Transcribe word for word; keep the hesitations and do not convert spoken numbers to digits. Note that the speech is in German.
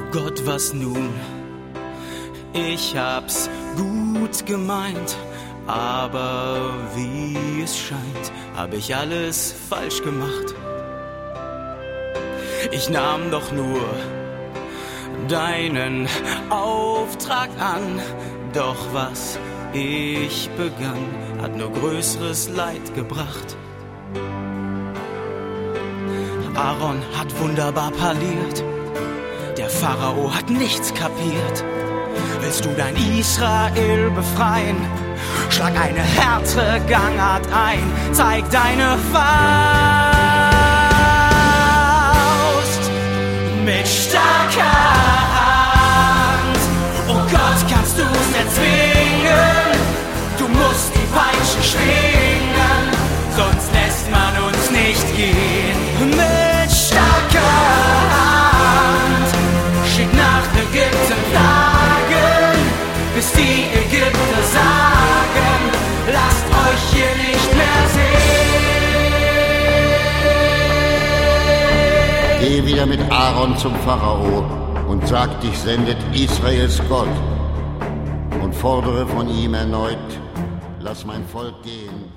Gott, was nun? Ich hab's gut gemeint, aber wie es scheint, hab ich alles falsch gemacht. Ich nahm doch nur deinen Auftrag an, doch was ich begann, hat nur größeres Leid gebracht. Aaron hat wunderbar parliert, der Pharao hat nichts kapiert. Willst du dein Israel befreien? Schlag eine härtere Gangart ein, zeig deine Faust mit starker Hand. Oh Gott, kannst du's erzwingen? Du musst die Peitsche schwingen, sonst lässt man uns nicht gehen. Mit starker Hand, schick nach Ägypten Plagen, bis die Ägypter sagen, lasst euch hier nicht mehr sehen. Geh wieder mit Aaron zum Pharao und sag, dich sendet Israels Gott, und fordere von ihm erneut, lass mein Volk gehen.